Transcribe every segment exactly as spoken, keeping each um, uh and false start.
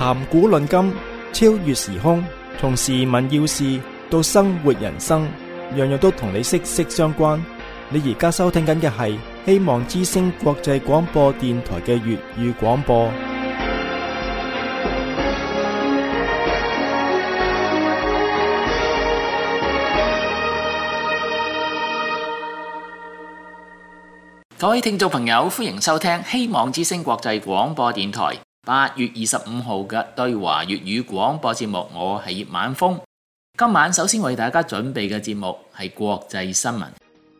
談古論今，超越時空，從時聞要事到生活人生，樣樣都同你息息相關。你而家收聽緊嘅係希望之聲國際廣播電台嘅粵語廣播。 各位聽眾朋友，歡迎收聽希望之聲國際廣播電台八月二十五號嘅對華粵語廣播節目，我係葉晚風。今晚首先為大家準備嘅節目係國際新聞。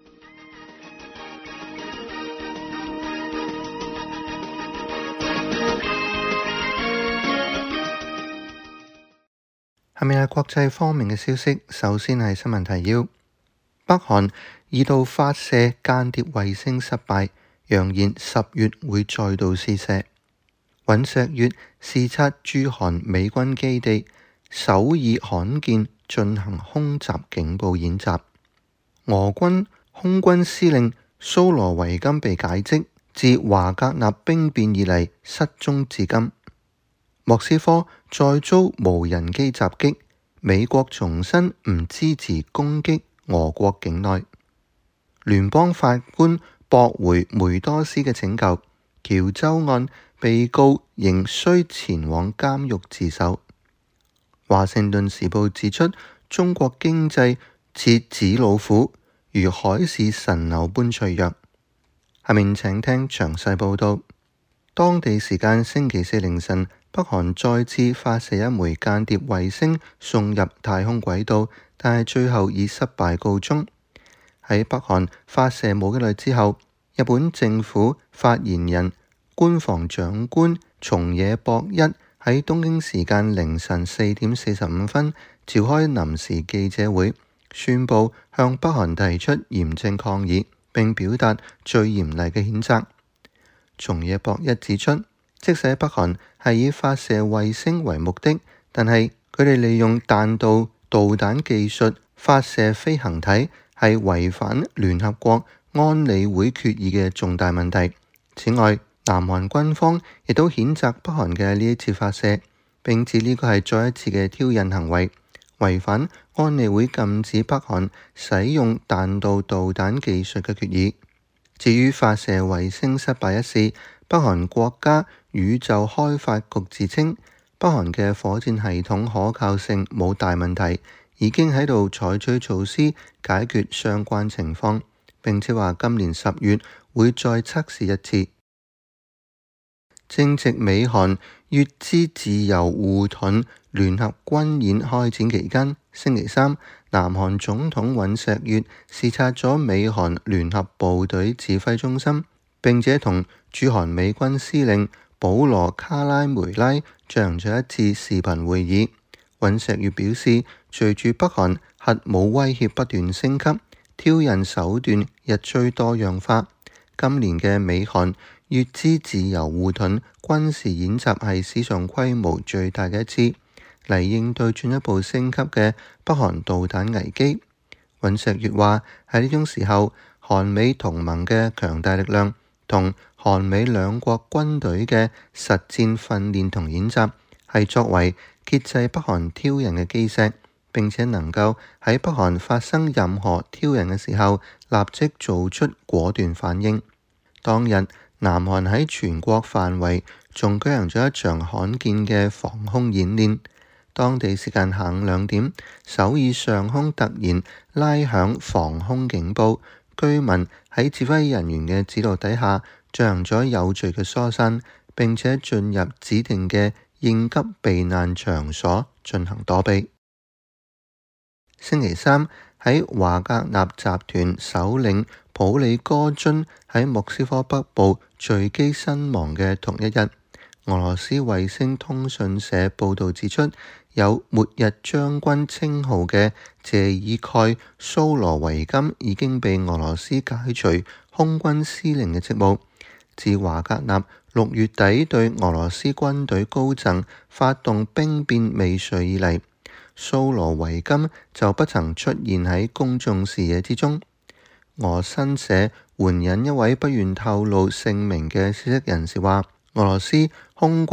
下面係國際方面嘅消息，首先係新聞提要。北韓二度發射間諜衛星失敗，揚言十月會再度試射。尹錫悅視察駐韓美軍基地，首爾罕見進行空襲警報演習。俄軍空軍司令蘇羅維金被解職，自華格納兵變以嚟失蹤至今。莫斯科再遭無人機襲擊，美國重申唔支持攻擊俄國境內。聯邦法官駁回梅多斯嘅請求，喬州案被告仍需前往監獄自首。華盛頓時報指出，中國經濟似紙老虎，如海市蜃樓般脆弱。下面請聽詳細報道。當地時間星期四凌晨，北韓再次發射一枚間諜衛星送入太空軌道，但係最後以失敗告終。喺北韓發射冇幾耐之後，日本政府發言人官房長官松野博一喺東京時間凌晨四點四十五分召開臨時記者會，宣布向北韓提出嚴正抗議，並表達最嚴厲嘅譴責。松野博一指出，即使北韓係以發射衛星為目的，但係佢哋利用彈道導彈技術發射飛行體，係違反聯合國安理會決議嘅重大問題。此外，南韓軍方亦都譴責北韓嘅呢一次發射，並指呢個係再一次嘅挑釁行為，違反安理會禁止北韓使用彈道導彈技術嘅決議。至於發射衛星失敗一事，北韓國家宇宙開發局自稱，北韓嘅火箭系統可靠性冇大問題，已經喺度採取措施解決相關情況，並且話今年十月會再測試一次。正值美韓乙支自由護盾聯合軍演開展期間，星期三，南韓總統尹錫悅視察咗美韓聯合部隊指揮中心，並且同駐韓美軍司令保羅卡拉梅拉進行咗一次視頻會議。尹錫悅表示，隨住北韓核武威脅不斷升級，挑釁手段日趨多樣化，今年嘅美韓乙支自由護盾軍事演習係史上規模最大嘅一次，嚟應對進一步升級嘅北韓導彈危機。尹錫悅話，喺呢種時候，韓美同盟嘅強大力量同韓美兩國軍隊嘅實戰訓練同演習係作為遏制北韓挑釁嘅基石，並且能夠喺北韓發生任何挑釁嘅時候立即做出果斷反應。當日，南韓喺全國範圍仲舉行咗一場罕見嘅防空演練。當地時間下午兩點，首爾上空突然拉響防空警報，居民喺指揮人員嘅指導底下進行咗有序嘅疏散，並且進入指定嘅應急避難場所進行躲避。星期三，喺華格納集團首領普里戈津喺莫斯科北部墜機身亡嘅同一日，俄羅斯衛星通訊社報導指出，有末日將軍稱號嘅謝爾蓋蘇羅維金已經被俄羅斯解除空軍司令嘅職務。自華格納六月底對俄羅斯軍隊高層發動兵變未遂以嚟，蘇羅維金就不曾出現喺公眾視野之中。俄新社援引一位不願透露姓名嘅消息人士話，俄羅斯空軍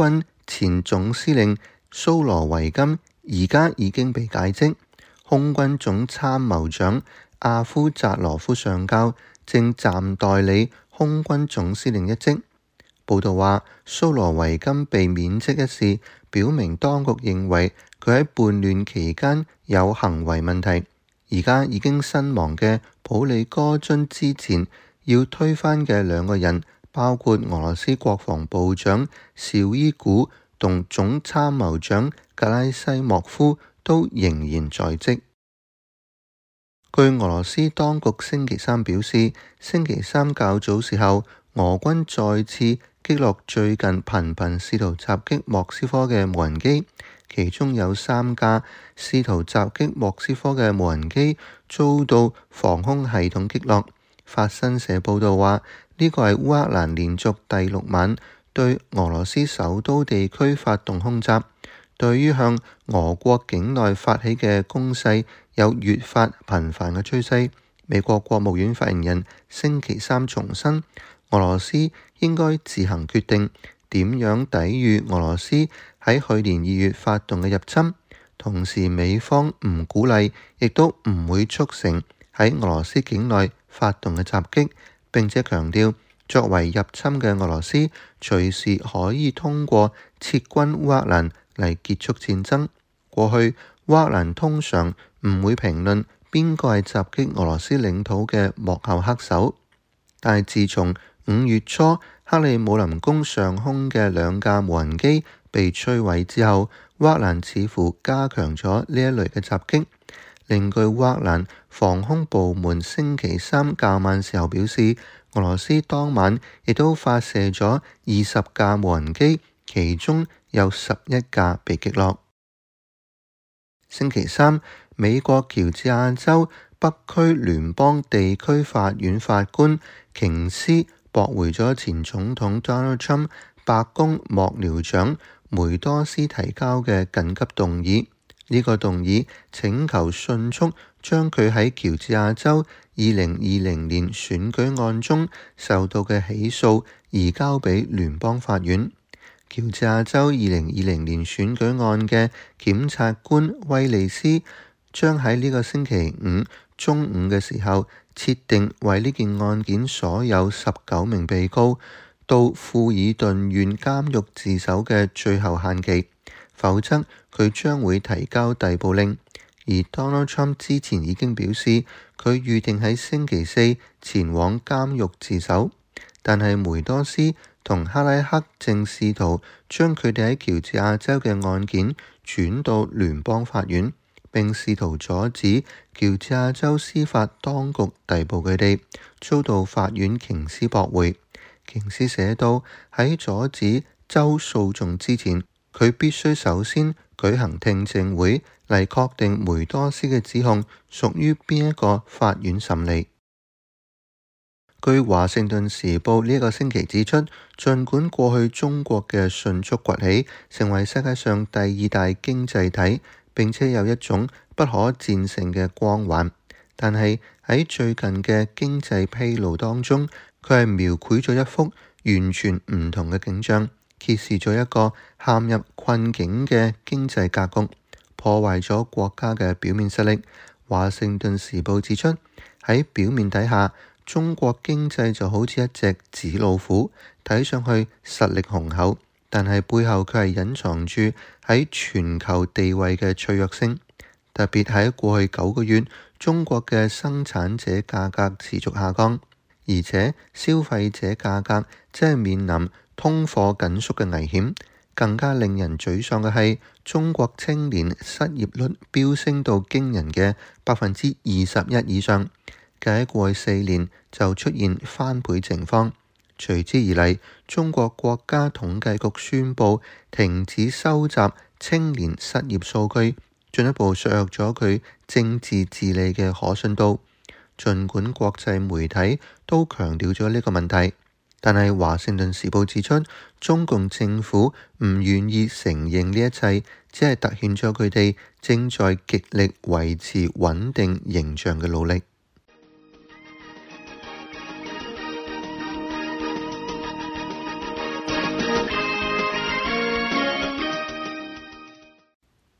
前總司令蘇羅維金而家已經被解職，空軍總參謀長阿夫扎羅夫上校正暫代理空軍總司令一職。報道話，蘇羅維金被免職一事，表明當局認為佢喺叛亂期間有行為問題。而家已經身亡嘅普里戈津之前要推翻嘅兩個人，包括俄羅斯國防部長紹伊古同總參謀長格拉西莫夫都仍然在職。據俄羅斯當局星期三表示，星期三較早時候，俄軍再次擊落最近頻頻試圖襲擊莫斯科嘅無人機，其中有三架試圖襲擊莫斯科嘅無人機遭到防空系統擊落。法新社報道話，呢個係烏克蘭連續第六晚對俄羅斯首都地區發動空襲，對於向俄國境內發起嘅攻勢有越發頻繁嘅趨勢。美國國務院發言人星期三重申，俄羅斯應該自行決定點樣抵禦俄羅斯喺去年二月發動嘅入侵，同時美方唔鼓勵，亦都唔會促成喺俄羅斯境內發動嘅襲擊，並且強調作為入侵嘅俄羅斯隨時可以通過撤軍烏克蘭嚟結束戰爭。過去烏克蘭通常唔會評論邊個係襲擊俄羅斯領土嘅幕後黑手，但係自從五月初克里姆林宮上空嘅兩架無人機被摧毀之後，烏克蘭似乎加強咗呢一類嘅襲擊。另據烏克蘭防空部門星期三較晚時候表示，俄羅斯當晚亦都發射咗二十架無人機，其中有十一架被擊落。星期三，美國喬治亞州北區聯邦地區法院法官瓊斯駁回咗前總統 Donald Trump 白宮幕僚長梅多斯提交嘅緊急動議。呢、這個動議請求迅速將佢喺喬治亞州二零二零年選舉案中受到嘅起訴移交俾聯邦法院。喬治亞州二零二零年選舉案嘅檢察官威利斯將喺呢個星期五中午嘅時候設定為呢件案件所有十九名被告到富爾頓縣監獄自首嘅最後限期，否則佢將會提交逮捕令。而 Donald Trump 之前已經表示佢預定喺星期四前往監獄自首，但係梅多斯同克拉克正試圖將佢哋喺喬治亞州嘅案件轉到聯邦法院，並試圖阻止喬治亞州司法當局逮捕佢哋，遭到法院瓊斯駁回。瓊斯寫道，喺阻止州訴訟之前，佢必須首先舉行聽證會嚟確定梅多斯嘅指控屬於邊一個法院審理。據華盛頓時報呢一個星期指出，儘管過去中國嘅迅速崛起，成為世界上第二大經濟體，並且有一種不可戰勝嘅光環，但係喺最近嘅經濟披露當中，佢係描繪咗一幅完全唔同嘅景象，揭示咗一個陷入困境嘅經濟格局，破壞咗國家嘅表面實力。華盛頓時報指出，喺表面底下，中國經濟就好似一隻紙老虎，睇上去實力雄厚，但係背後佢係隱藏住喺全球地位嘅脆弱性。特別喺過去九個月，中國嘅生產者價格持續下降，而且消費者價格即係面臨通貨緊縮嘅危險。更加令人沮喪嘅係，中國青年失業率飆升到驚人嘅百分之二十一以上。喺過去四年就出現翻倍情況，隨之而嚟，中國國家統計局宣布停止收集青年失業數據，進一步削弱咗佢政治治理嘅可信度。儘管國際媒體都強調咗呢個問題，但係華盛頓時報指出，中共政府唔願意承認呢一切，只係凸顯咗佢哋正在極力維持穩定形象嘅努力。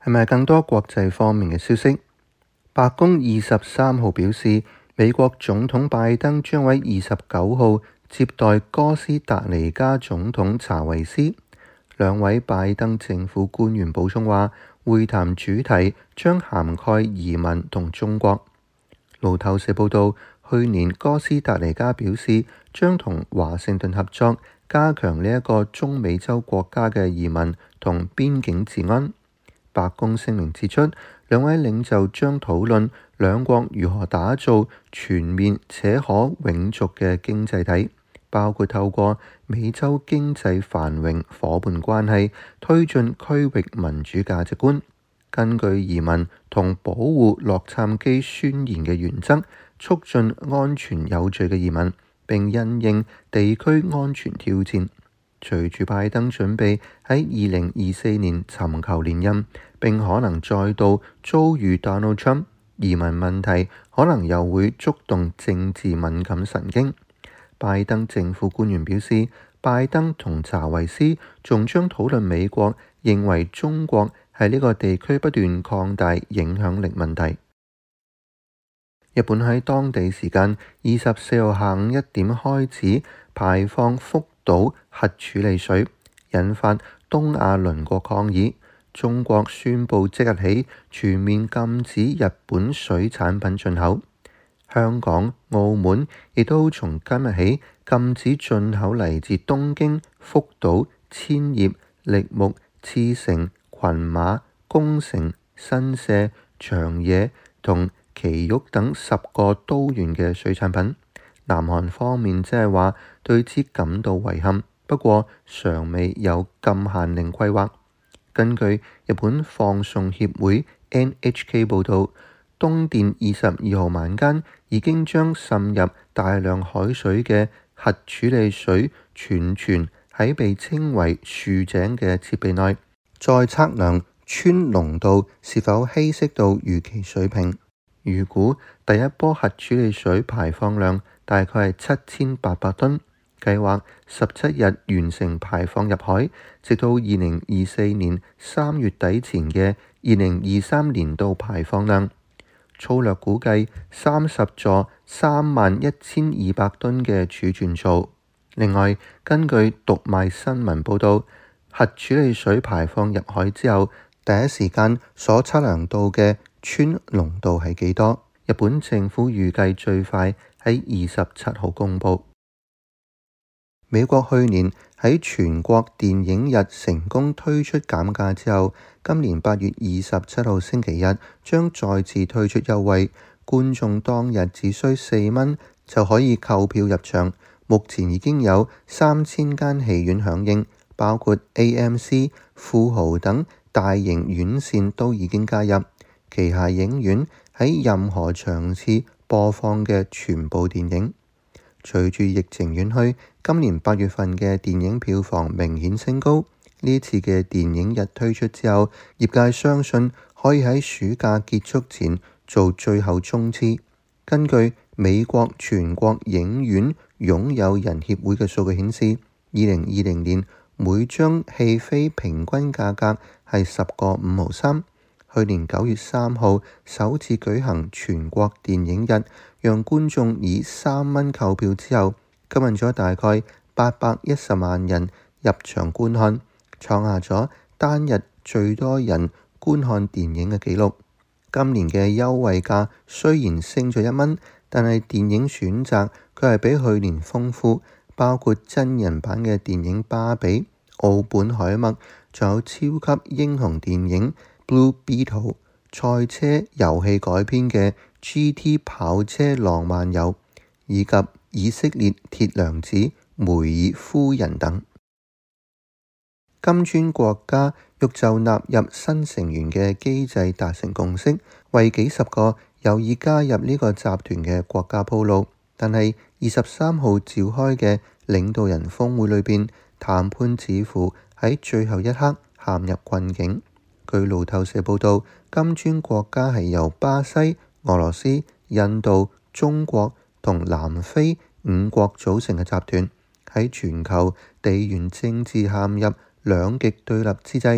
係咪更多國際方面嘅消息？白宮二十三號表示，美國總統拜登將喺二十九號接待哥斯達黎加總統查維斯。兩位拜登政府官員補充話，會談主題將涵蓋移民同中國。路透社報道，去年哥斯達黎加表示將同華盛頓合作，加強呢一個中美洲國家嘅移民同邊境治安。白宮聲明指出，兩位領袖將討論兩國如何打造全面且可永續嘅經濟體，包括透過美洲經濟繁榮夥伴關係推進區域民主價值觀，根據移民同保護洛杉磯宣言嘅原則，促進安全有序嘅移民，並因應地區安全挑戰。隨住拜登準備喺二零二四年尋求連任，並可能再度遭遇 Donald Trump， 移民問題可能又會觸動政治敏感神經。拜登政府官員表示，拜登同查維斯仲將討論美國認為中國喺呢個地區不斷擴大影響力問題。日本喺當地時間二十四號下午一點開始排放福島核處理水，引發東亞鄰國抗議。中國宣布即日起全面禁止日本水產品進口。香港、澳門亦都從今日起禁止進口嚟自東京、福島、千葉、栃木、茨城、群馬、宮城、新社、長野同埼玉等十個都縣嘅水產品。南韓方面即係話對此感到遺憾，不過尚未有禁限令規劃。根據日本放送協會 N H K 報導，東電二十二號晚間已經將滲入大量海水嘅核處理水儲存喺被稱為樹井嘅設備內，再測量氚濃度是否稀釋到預期水平。預估第一波核處理水排放量大概係七千八百噸，計劃十七日完成排放入海，直到二零二四年三月底前嘅二零二三年度排放量。粗略估計三十座三萬一千二百噸嘅儲存槽。另外，根據讀賣新聞報導，核處理水排放入海之後，第一時間所測量到嘅氚濃度係幾多？日本政府預計最快喺二十七號公佈。美國去年喺全國電影日成功推出減價之後，今年八月二十七號星期日將再次推出優惠，觀眾當日只需四蚊就可以購票入場。目前已經有三千間戲院響應，包括 A M C、富豪等大型院線都已經加入。旗下影院喺任何場次播放嘅全部電影。隨住疫情遠去，今年八月份嘅電影票房明顯升高。呢次嘅電影日推出之後，業界相信可以喺暑假結束前做最後衝刺。根據美國全國影院擁有人協會嘅數據顯示，二零二零年每張戲飛平均價格係十個五毫三。去年九月三號首次舉行全國電影日，讓觀眾以三蚊購票之後，吸引咗大概八百一十萬人入場觀看，創下咗單日最多人觀看電影嘅紀錄。今年嘅優惠價雖然升咗一蚊，但係電影選擇佢係比去年豐富，包括真人版嘅電影《芭比》、奧本海默，仲有超級英雄電影Blue Beetle、賽車遊戲改編嘅 G T 跑車浪漫遊，以及以色列鐵娘子梅爾夫人等。金磚國家欲就納入新成員嘅機制達成共識，為幾十個有意加入呢個集團嘅國家鋪路。但係二十三號召開嘅領導人峰會裏邊，談判似乎喺最後一刻陷入困境。據路透社報道，金磚國家係由巴西、俄羅斯、印度、中國同南非五國組成嘅集團，喺全球地緣政治陷入兩極對立之際，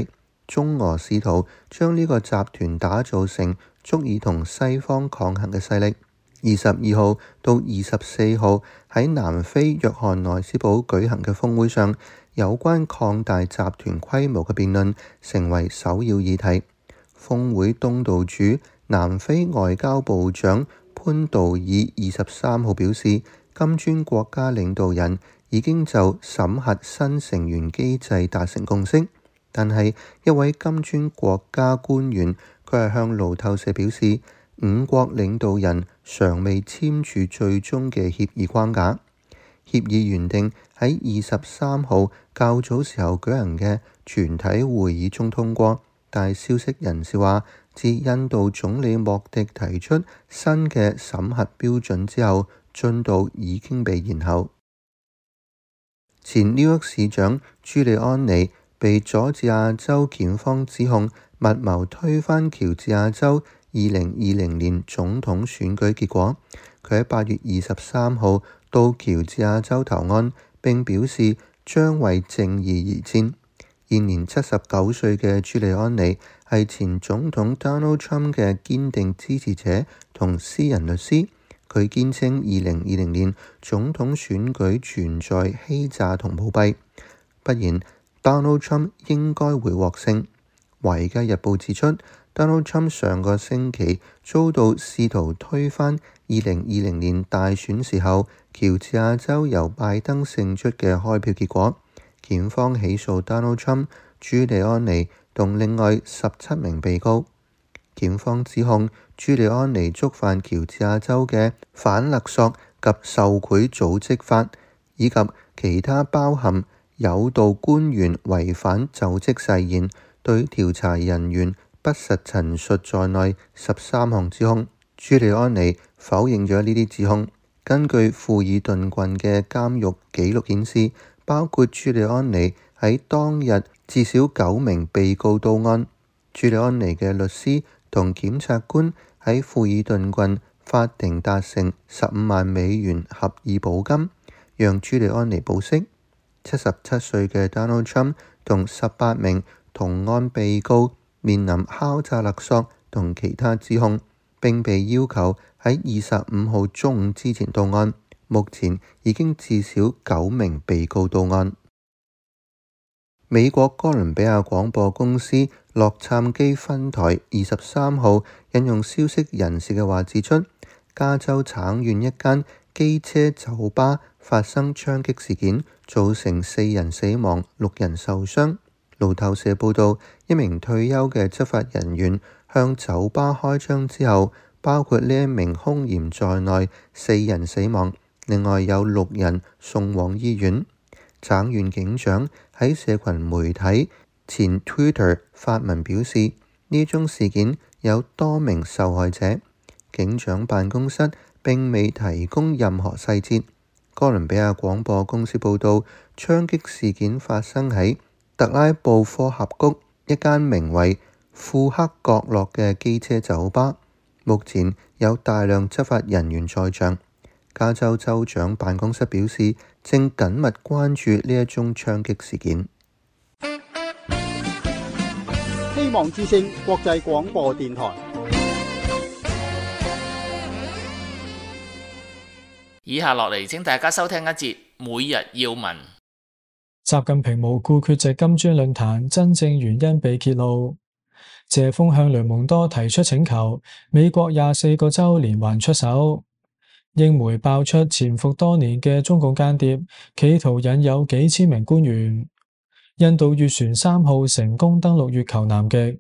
中俄試圖將呢個集團打造成足以同西方抗衡嘅勢力。二十二號到二十四號喺南非約翰內斯堡舉行嘅峰會上，有關擴大集團規模嘅辯論成為首要議題。峰會東道主南非外交部長潘道爾二十三號表示，金磚國家領導人已經就審核新成員機制達成共識，但係一位金磚國家官員佢係向路透社表示，五國領導人尚未簽署最終嘅協議框架。協議原定喺二十三號較早時候舉行嘅全體會議中通過，但係消息人士話，自印度總理莫迪提出新嘅審核標準之後，進度已經被延後。前紐約市長朱利安尼被佐治亞州檢方指控密謀推翻喬治亞州二零二零年總統選舉結果。佢喺八月二十三號到喬治亞州投案，並表示將為正義而戰。現年七十九歲嘅朱利安尼係前總統 Donald Trump 嘅堅定支持者同私人律師。佢堅稱二零二零年總統選舉存在欺詐同舞弊，不然 Donald Trump 應該會獲勝。《華爾街日報》指出，Donald Trump 上個星期遭到試圖推翻二零二零年大選時候喬治亞州由拜登勝出嘅開票結果。檢方起訴 Donald Trump、朱利安尼同另外十七名被告。檢方指控朱利安尼觸犯喬治亞州嘅反勒索及受賄組織法，以及其他包含誘導官員違反就職誓言、對調查人員不實陳述在內十三項指控。朱利安尼否認咗呢啲指控。根據富爾頓郡嘅監獄記錄顯示，包括朱利安尼喺當日至少九名被告到案。朱利安尼嘅律師同檢察官喺富爾頓郡法庭達成十五萬美元合議保金，讓朱利安尼保釋。七十七歲嘅 Donald Trump 同十八名同案被告面臨敲詐勒索同其他指控，並被要求喺二十五號中午之前到案。目前已經至少九名被告到案。美國哥倫比亞廣播公司洛杉磯分台二十三號引用消息人士嘅話指出，加州橙縣一間機車酒吧發生槍擊事件，造成四人死亡、六人受傷。路透社報道，一名退休嘅執法人員向酒吧開槍之後，包括呢一名兇嫌在內，四人死亡。另外有六人送往醫院。橙縣警長喺社群媒體前 Twitter 發文表示，呢宗事件有多名受害者。警長辦公室並未提供任何細節。哥倫比亞廣播公司報道，槍擊事件發生喺特拉布科峽谷一間名為庫克角落嘅機車酒吧。目前有大量執法人員在場。加州州長辦公室表示，正緊密關注呢一宗槍擊事件。 希望之聲國際廣播電台。 以下落嚟，請大家收聽一節每日要聞。 習近平無故缺席金磚論壇，真正原因被揭露。謝鋒向雷蒙多提出請求，美國廿四個州連環出手。英媒爆出潛伏多年嘅中共間諜，企圖引誘幾千名官員。印度月船三號成功登陸月球南極。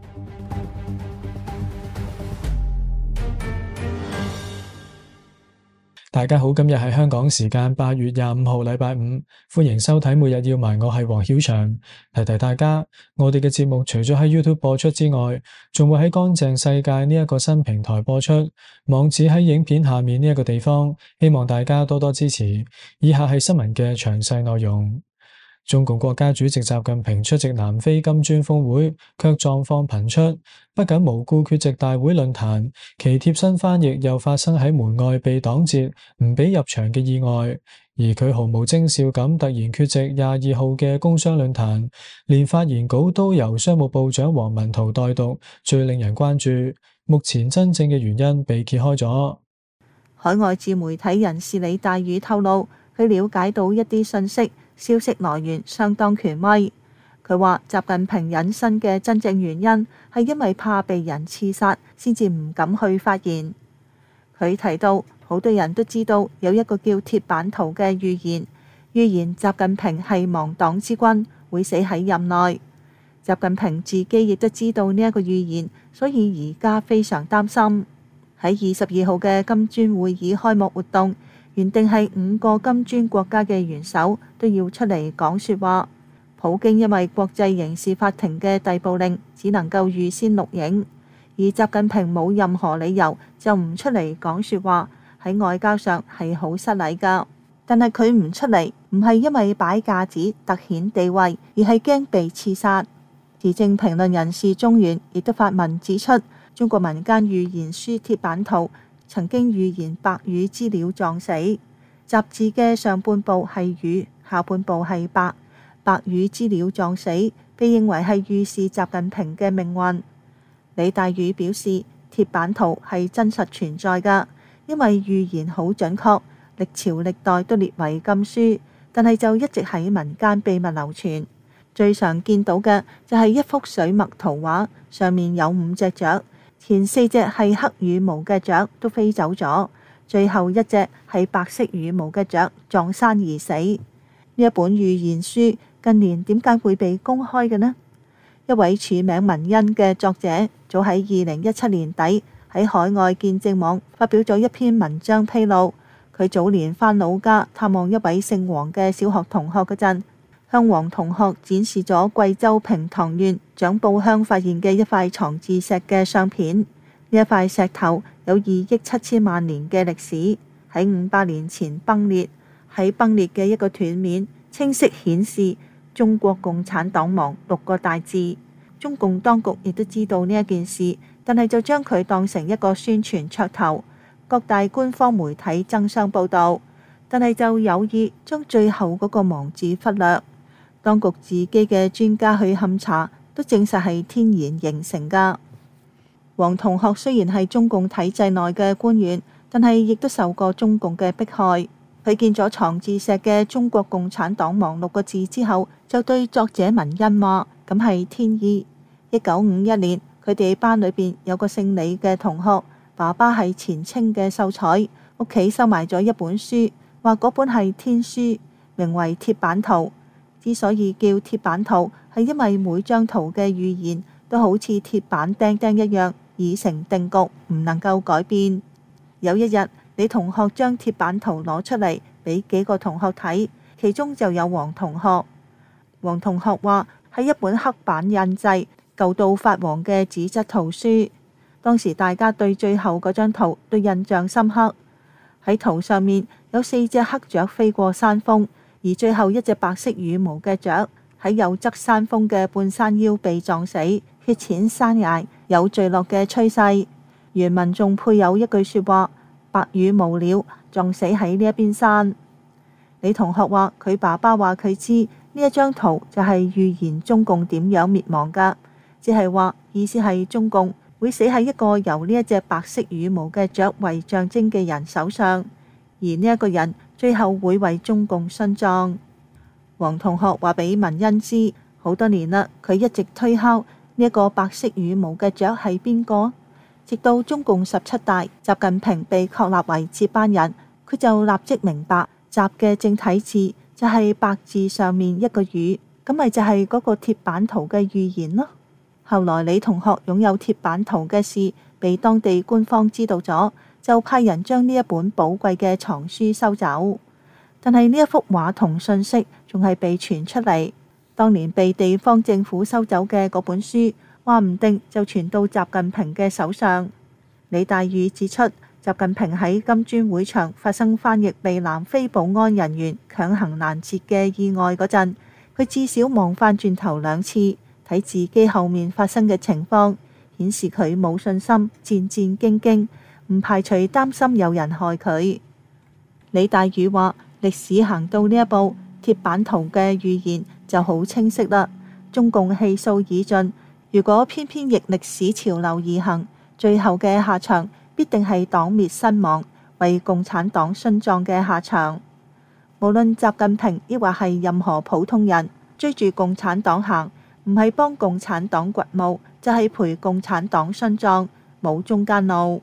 大家好，今日係香港時間八月廿五號禮拜五，歡迎收睇每日要聞，我係黃曉翔。提提大家，我哋嘅節目除咗喺 YouTube 播出之外，仲會喺乾淨世界呢一個新平台播出，網址喺影片下面呢一個地方，希望大家多多支持。以下係新聞嘅詳細內容。中共國家主席習近平出席南非金磚峰會，卻狀況頻出，不僅無故缺席大會論壇，其貼身翻譯又發生喺門外被擋截，唔俾入場嘅意外。 而佢毫無徵兆咁突然缺席廿二號嘅工商論壇，連發言稿都由商務部長王文濤代讀，最令人關注。目前真正嘅原因被揭開咗。 海外自媒體人士李大宇透露，佢了解到一啲信息，消息來源相當權威。佢話習近平隱身嘅真正原因係因為怕被人刺殺，先至唔敢去發言。佢提到，好多人都知道有一個叫鐵板圖嘅預言，預言習近平係亡黨之君，會死喺任內。習近平自己亦都知道呢一個預言，所以而家非常擔心。喺二十二號嘅金磚會議開幕活動，原定係五個金磚國家嘅元首都要出嚟講說話。普京因為國際刑事法庭嘅逮捕令，只能夠預先錄影，而習近平冇任何理由就唔出嚟講說話，喺外交上係好失禮㗎。但係佢唔出嚟，唔係因為擺架子突顯地位，而係驚被刺殺。時政評論人士鍾原亦都發文指出，中國民間預言書鐵板圖曾經預言白羽之鳥撞死，雜誌嘅上半部係羽，下半部係白。白羽之鳥撞死，被認為係預示習近平嘅命運。李大宇表示，鐵板圖係真實存在㗎，因為預言好準確，歷朝歷代都列為禁書，但係就一直喺民間秘密流傳。最常見到嘅就係一幅水墨圖畫，上面有五隻雀，前四隻係黑羽毛嘅雀都飛走咗，最後一隻係白色羽毛嘅雀撞山而死。呢一本預言書近年點解會被公開嘅呢？一位署名文恩嘅作者，早喺二零一七年底喺海外見證網發表咗一篇文章，披露佢早年返老家探望一位姓黃嘅小學同學嗰陣，向黃同學展示咗貴州平塘縣長埔鄉發現嘅一塊藏字石嘅相片。呢一塊石頭有二億七千萬年嘅歷史，喺五百年前崩裂，喺崩裂嘅一個斷面清晰顯示中國共產黨亡六個大字。中共當局亦都知道呢一件事，但係就將佢當成一個宣傳噱頭，各大官方媒體爭相報道，但係就有意將最後嗰個亡字忽略。當局自己嘅專家去勘查，都證實係天然形成㗎。黃同學雖然係中共體制內嘅官員，但係亦都受過中共嘅迫害。佢見咗藏字石嘅中國共產黨亡六個字之後，就對作者文恩話：咁係天意。一九五一年，佢哋班裏邊有個姓李嘅同學，爸爸係前清嘅秀才，屋企收埋咗一本書，話嗰本係天書，名為鐵板圖。之所以叫鐵板圖，係因為每張圖嘅預言都好似鐵板釘釘一樣，已成定局，唔能夠改變。有一日，李同學將鐵板圖攞出嚟俾幾個同學睇，其中就有黃同學。黃同學話係一本黑板印製、舊到發黃嘅紙質圖書。當時大家對最後嗰張圖都印象深刻。喺圖上面有四隻黑雀飛過山峰，而最後一隻白色羽毛嘅雀喺右側山峰嘅半山腰被撞死，血濺山崖，有墜落嘅趨勢。原文仲配有一句說話：白羽毛鳥撞死喺呢一邊山。李同學話佢爸爸話佢知呢一張圖就係預言中共點樣滅亡㗎，即係話意思係中共會死喺一個由呢一隻白色羽毛嘅雀為象徵嘅人手上，而呢一個人最後會為中共殉葬。黃同學話俾文恩知，好多年啦，佢一直推敲呢一個白色羽毛嘅雀係邊個，直到中共十七大習近平被確立為接班人，佢就立即明白習嘅正體字就係白字上面一個羽，咁咪就係嗰個鐵板圖嘅預言咯。後來李同學擁有鐵板圖嘅事被當地官方知道咗，就派人將呢一本寶貴嘅藏書收走。但係呢一幅畫同信息仲係被傳出嚟，當年被地方政府收走嘅嗰本書，話唔定就傳到習近平嘅手上。李大宇指出，習近平喺金磚會場發生翻譯被南非保安人員強行攔截嘅意外嗰陣，佢至少望翻轉頭兩次，睇自己後面發生嘅情況，顯示佢冇信心，戰戰兢兢，唔排除擔心有人害佢。李大宇話： 歷史行到呢一步，鐵板圖嘅預言就好清晰啦。中共氣數已盡，如果偏偏逆歷史潮流而行，最後嘅下場必定係黨滅身亡，為共產黨殉葬嘅下場。無論習近平抑或係任何普通人，追住共產黨行，唔係幫共產黨掘墓，就係陪共產黨殉葬，冇中間路。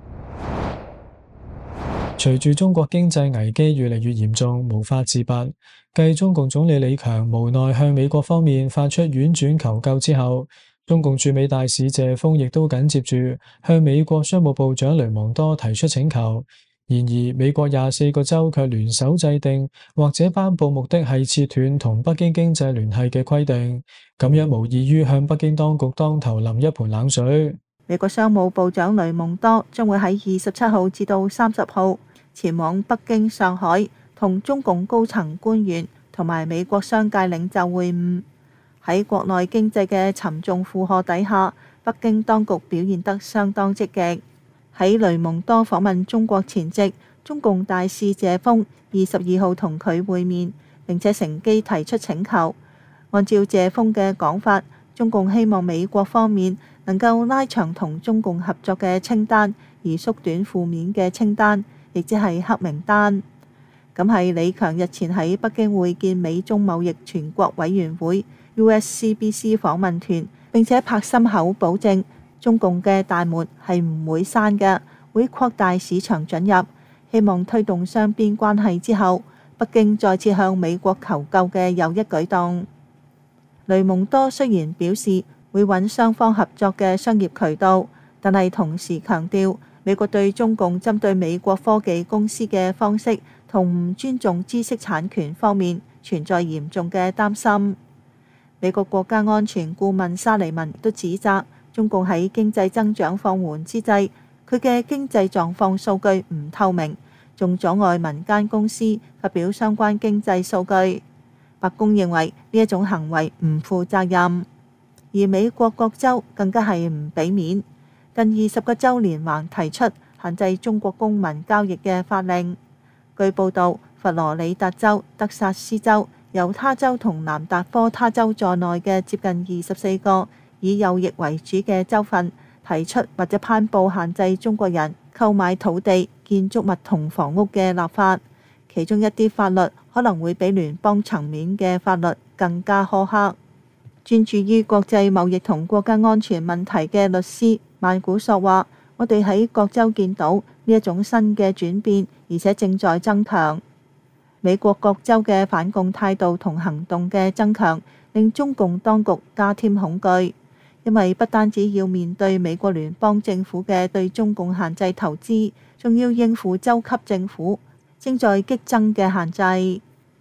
隨住中國經濟危機越嚟越嚴重，無法自拔，繼中共總理李強無奈向美國方面發出婉轉求救之後，中共駐美大使謝鋒亦都緊接住向美國商務部長雷蒙多提出請求。然而，美國廿四個州卻聯手制定或者頒布，目的係切斷同北京經濟聯繫嘅規定，咁樣無異於向北京當局當頭淋一盆冷水。 美國商務部長雷蒙多將會喺二十七號至到三十號前往北京、上海，同中共高層官員同埋美國商界領袖會晤。喺國內經濟嘅沉重負荷底下，北京當局表現得相當積極。喺雷蒙多訪問中國前夕，中共大使謝鋒二十二號同佢會面，並且乘機提出請求。按照謝鋒嘅講法，中共希望美國方面能夠拉長同中共合作嘅清單，而縮短負面嘅清單，亦即係黑名單。咁係李強日前喺北京會見美中貿易全國委員會 U S C B C 訪問團，並且拍心口保證中共嘅大門係唔會閂嘅，會擴大市場准入，希望推動雙邊關係之後，北京再次向美國求救嘅又一舉動。雷蒙多雖然表示會揾雙方合作嘅商業渠道，但係同時強調美國對中共針對美國科技公司嘅方式同唔尊重知識產權方面存在嚴重嘅擔心。美國國家安全顧問沙利文都指責中共喺經濟增長放緩之際，佢嘅經濟狀況數據唔透明，仲阻礙民間公司發表相關經濟數據。白宮認為呢一種行為唔負責任，而美國各州更加係唔俾面。近二十個州連環提出限制中國公民交易嘅法令。據報導，佛羅里達州、德薩斯州、猶他州同南達科他州在內嘅接近二十四個以右翼為主嘅州份提出或者頒布限制中國人購買土地、建築物同房屋嘅立法，其中一啲法律可能會比聯邦層面嘅法律更加苛刻。專注於國際貿易同國家安全問題嘅律師曼古索話：我哋喺各州見到呢一種新嘅轉變，而且正在增強。美國各州嘅反共態度同行動嘅增強，令中共當局加添恐懼。因為不單止要面對美國聯邦政府嘅對中共限制投資，仲要應付州級政府正在激增嘅限制。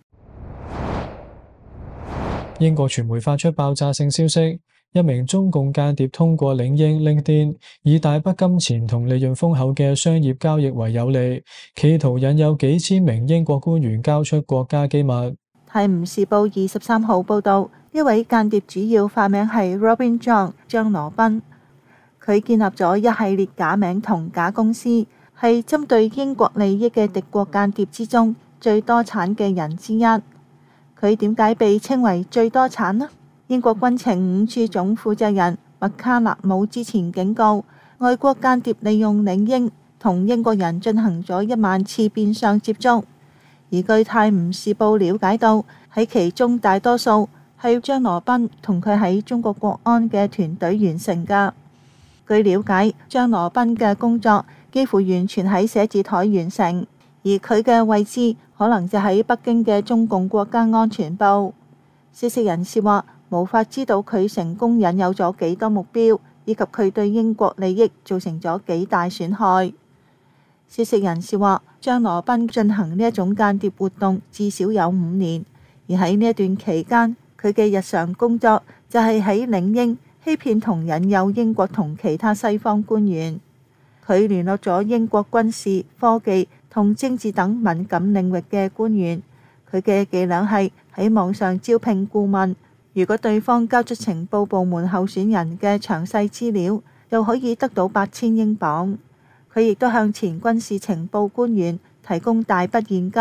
英國傳媒發出爆炸性消息，一名中共間諜通過領英 LinkedIn 以大筆金錢同利潤豐厚嘅商業交易為有利，企圖引誘幾千名英國官員交出國家機密。 泰晤士報二十三號報導，呢位間諜主要化名係 Robin John 張羅賓，佢建立咗一系列假名同假公司，係針對英國利益嘅敵國間諜之中最多產嘅人之一。佢點解被稱為最多產呢？英國軍情五處總負責人麥卡納姆之前警告，外國間諜利用領英同英國人進行咗一萬次變相接觸。而據泰晤士報了解到，喺其中大多數係張羅賓同佢喺中國國安嘅團隊完成㗎。據了解，張羅賓嘅工作幾乎完全喺寫字台完成，而佢嘅位置可能就喺北京嘅中共國家安全部。消息人士話，無法知道佢成功引誘咗幾多目標，以及佢對英國利益造成咗幾大損害。消息人士話，張羅賓進行呢一種間諜活動至少有五年，而喺呢一段期間，佢嘅日常工作就係喺領英欺騙同引誘英國同其他西方官員。佢聯絡咗英國軍事、科技同政治等敏感領域嘅官員。佢嘅伎倆係喺網上招聘顧問，如果對方交出情報部門候選人嘅詳細資料，就可以得到八千英鎊。佢亦都向前軍事情報官員提供大筆現金，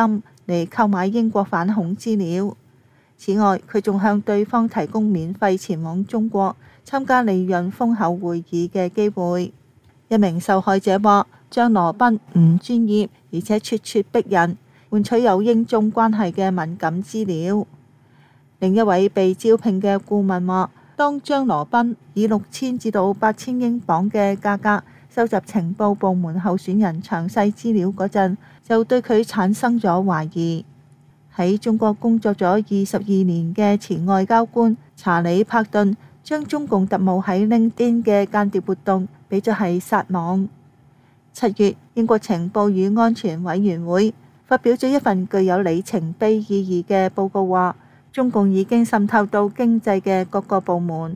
嚟購買英國反恐資料。此外，佢仲向對方提供免費前往中國參加利潤豐厚會議嘅機會。一名受害者話：張羅賓唔專業，而且咄咄逼人，換取有英中關係嘅敏感資料。另一位被招聘嘅顧問話：當張羅賓以六千至到八千英鎊嘅價格收集情報部門候選人詳細資料嗰陣，就對佢產生咗懷疑。喺中國工作咗二十二年嘅前外交官查理柏頓將中共特務喺 LinkedIn 嘅間諜活動比作係撒網。七月，英國情報與安全委員會發表咗一份具有里程碑意義嘅報告，話中共已經滲透到經濟嘅各個部門。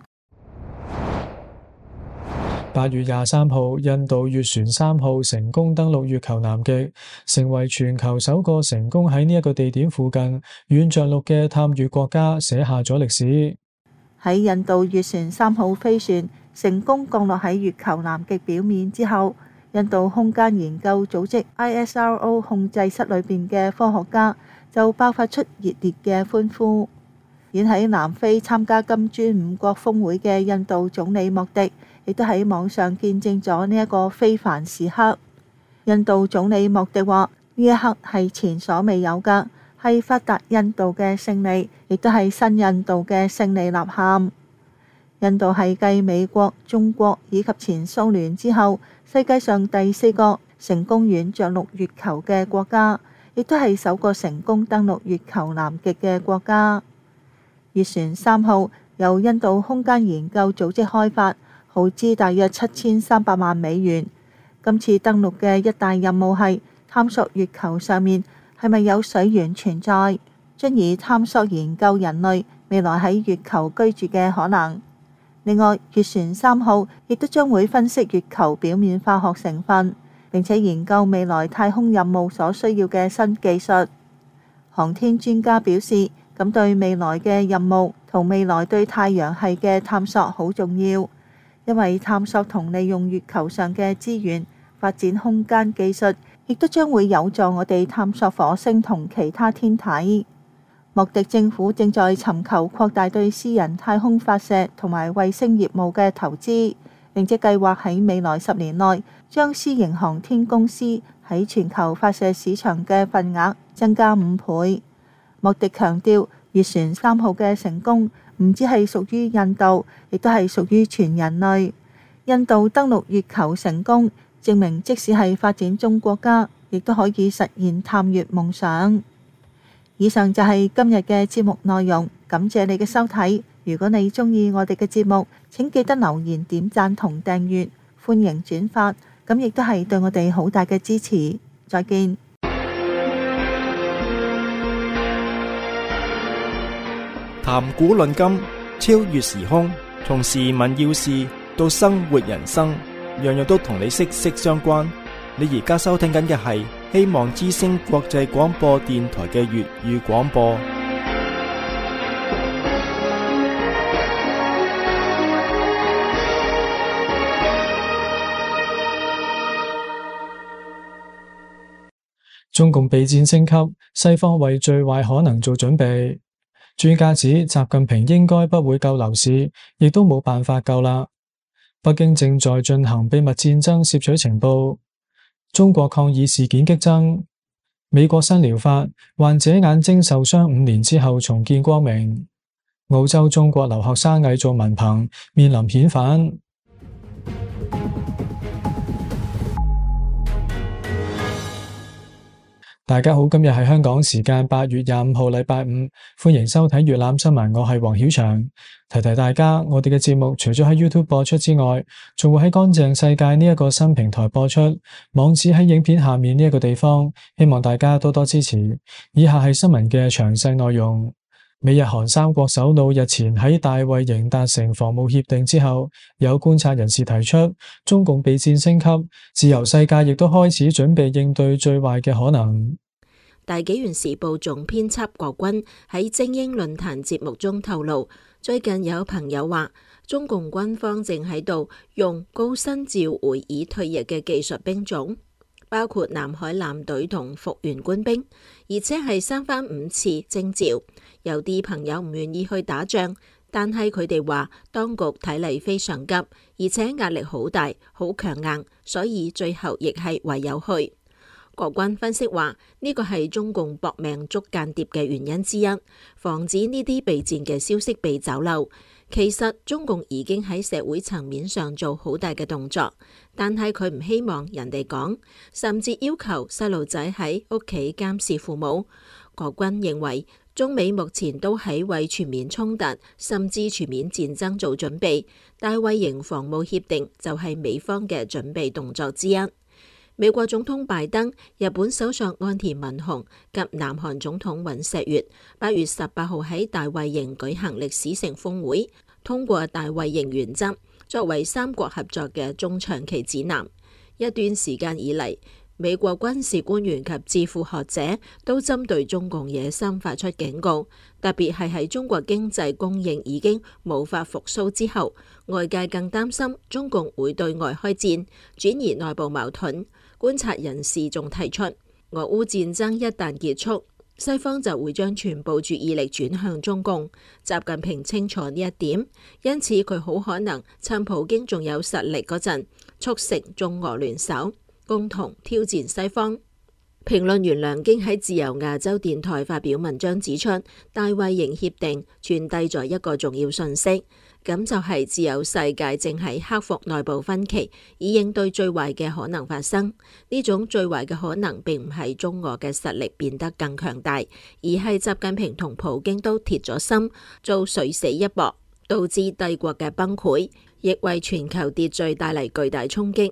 八月廿三號，印度月船三號成功登陸月球南極，成為全球首個成功喺呢一個地點附近軟着陸嘅探月國家，寫下咗歷史。 喺印度月船三號飛船成功降落喺月球南極表面之後，印度空間研究組織 I S R O 控制室裏邊嘅科學家就爆發出熱烈嘅歡呼。遠喺南非參加金磚五國峰會嘅印度總理莫迪亦都喺網上見證咗呢一個非凡時刻。印度總理莫迪話：呢一刻係前所未有㗎，係發達印度嘅勝利，亦都係新印度嘅勝利吶喊。印度係繼美國、中國以及前蘇聯之後，世界上第四個成功軟着陸月球嘅國家，亦都係首個成功登陸月球南極嘅國家。月船三號由印度空間研究組織開發，耗資大約七千三百萬美元。今次登陸嘅一大任務係探索月球上面係咪有水源存在，進而探索研究人類未來喺月球居住嘅可能。另外，月船三號亦都將會分析月球表面化學成分，並且研究未來太空任務所需要嘅新技術。航天專家表示，咁對未來嘅任務同未來對太陽系嘅探索好重要，因為探索同利用月球上嘅資源，發展空間技術，亦都將會有助我哋探索火星同其他天體。莫迪政府正在尋求擴大對私人太空發射同埋衛星業務嘅投資，並且計劃喺未來十年內將私營航天公司喺全球發射市場嘅份額增加五倍。莫迪強調，月船三號嘅成功唔只係屬於印度，亦都係屬於全人類。印度登陸月球成功，證明即使係發展中國家，亦都可以實現探月夢想。以上就係今日嘅節目內容，感謝你嘅收睇。如果你鍾意我哋嘅節目，請記得留言、點讚同訂閱，歡迎轉發，咁亦都係對我哋好大嘅支持。再見。 談古論今，超越時空，從時聞要事到生活人生，樣樣都同你息息相關。你而家收聽緊嘅係希望之聲國際廣播電台嘅粵語廣播。 中共備戰升級，西方為最壞可能做準備。專家指習近平應該不會救樓市，亦都冇辦法救啦。北京正在進行秘密戰爭，攝取情報。中國抗議事件激增。美國新療法，患者眼睛受傷五年之後重見光明。澳洲中國留學生偽造文憑，面臨遣返。大家好，今日係香港時間八月廿五號禮拜五，歡迎收睇粵覽新聞，我係黃曉翔。提提大家，我哋嘅節目除咗喺 YouTube 播出之外，仲會喺乾淨世界呢一個新平台播出，網址喺影片下面呢一個地方，希望大家多多支持。以下係新聞嘅詳細內容。美日韓三國首腦日前喺大衛營達成防務協定之後，有觀察人士提出，中共備戰升級，自由世界亦都開始準備應對最壞嘅可能。 大紀元時報總編輯郭軍喺精英論壇節目中透露，最近有朋友話，中共軍方正喺度用高薪召回已退役嘅技術兵種。 包括南海艦隊同復員官兵，而且係三番五次徵召。有啲朋友唔願意去打仗，但係佢哋話當局睇嚟非常急，而且壓力好大、好強硬，所以最後亦係唯有去。國軍分析話呢個係中共搏命捉間諜嘅原因之一，防止呢啲備戰嘅消息被走漏。其實中共已經喺社會層面上做好大嘅動作，但係佢唔希望人哋講，甚至要求細路仔喺屋企監視父母。國軍認為中美目前都喺為全面衝突甚至全面戰爭做準備，大衛營防務協定就係美方嘅準備動作之一。美國總統拜登、日本首相岸田文雄及南韓總統尹錫悅八月十八號喺大衛營舉行歷史性峰會，通過大衛營原則作為三國合作嘅中長期指南。一段時間以嚟，美國軍事官員及智庫學者都針對中共野心發出警告，特別係喺中國經濟供應已經無法復甦之後，外界更擔心中共會對外開戰，轉移內部矛盾。觀察人士仲提出，俄烏戰爭一旦結束，西方就會將全部注意力轉向中共。習近平清楚呢一點，因此佢好可能趁普京仲有實力嗰陣，促成中俄聯手，共同挑戰西方。評論員梁京喺自由亞洲電台發表文章指出，大衛營協定傳遞咗一個重要訊息，咁就係自由世界正喺克服內部分歧，以應對最壞嘅可能發生。呢種最壞嘅可能並唔係中俄嘅實力變得更強大，而係習近平同普京都鐵咗心做垂死一搏，導致帝國嘅崩潰，亦為全球秩序帶嚟巨大衝擊。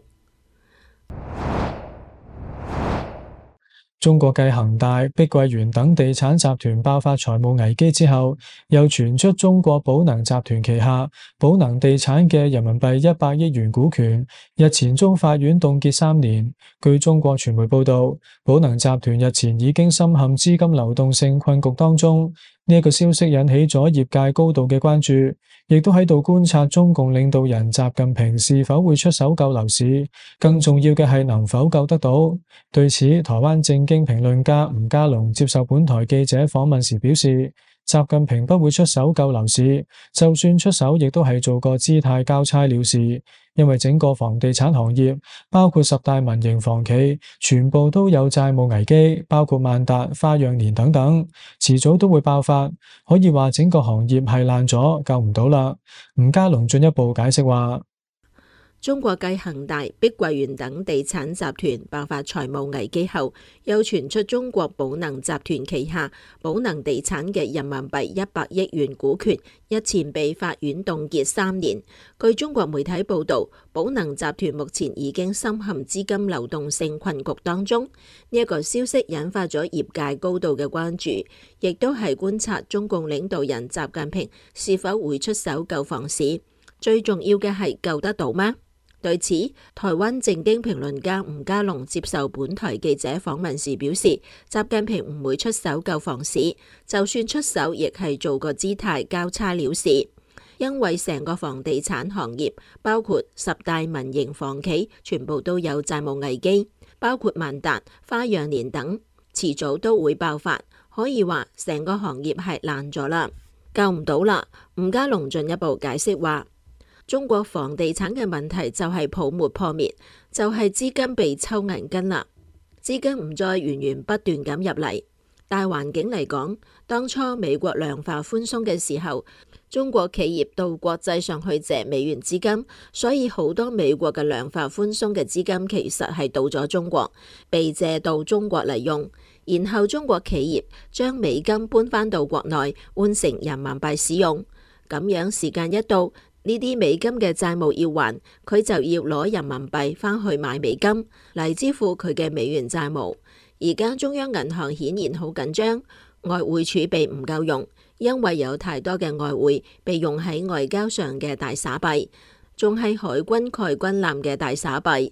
中國繼恒大、碧桂園等地產集團爆發財務危機之後，又傳出中國寶能集團旗下寶能地產嘅人民幣一百億元股權日前遭法院凍結三年。據中國傳媒報道，寶能集團日前已經深陷資金流動性困局當中。呢一個消息引起咗業界高度嘅關注，亦都喺度觀察中共領導人習近平是否會出手救樓市，更重要嘅係能否救得到。對此，台灣正經評論家吳家龍接受本台記者訪問時表示，習近平不會出手救樓市，就算出手亦都係做個姿態交差了事。因為整個房地產行業，包括十大民營房企，全部都有債務危機，包括萬達、花樣年等等，遲早都會爆發。可以話整個行業係爛咗，救唔到啦。吳家龍進一步解釋話， 中國繼恒大、碧桂園等地產集團爆發財務危機後，又傳出中國寶能集團旗下寶能地產嘅人民幣一百億元股權日前被法院凍結三年。據中國媒體報道，寶能集團目前已經深陷資金流動性困局當中。呢、這、一個消息引發咗業界高度嘅關注，亦都係觀察中共領導人習近平是否會出手救房市。最重要嘅係救得到嗎？對此，台灣正經評論家吳家龍接受本台記者訪問時表示，習近平唔會出手救房市，就算出手亦係做個姿態交叉了事。因為成個房地產行業，包括十大民營房企，全部都有債務危機，包括萬達、花樣年等，遲早都會爆發。可以話成個行業係爛咗啦，救唔到啦。吳家龍進一步解釋話，中國房地產嘅問題就係泡沫破滅，就係資金被抽銀根啦，資金唔再源源不斷咁入嚟。大環境嚟講，當初美國量化寬鬆嘅時候，中國企業到國際上去借美元資金，所以好多美國嘅量化寬鬆嘅資金其實係到咗中國，被借到中國嚟用，然後中國企業將美金搬翻到國內換成人民幣使用，咁樣時間一到，呢啲美金嘅債務要還，佢就要攞人民幣翻去買美金嚟支付佢嘅美元債務。而家中央銀行顯然好緊張，外匯儲備唔夠用，因為有太多嘅外匯被用喺外交上嘅大撒幣，仲係海軍蓋軍艦嘅大撒幣。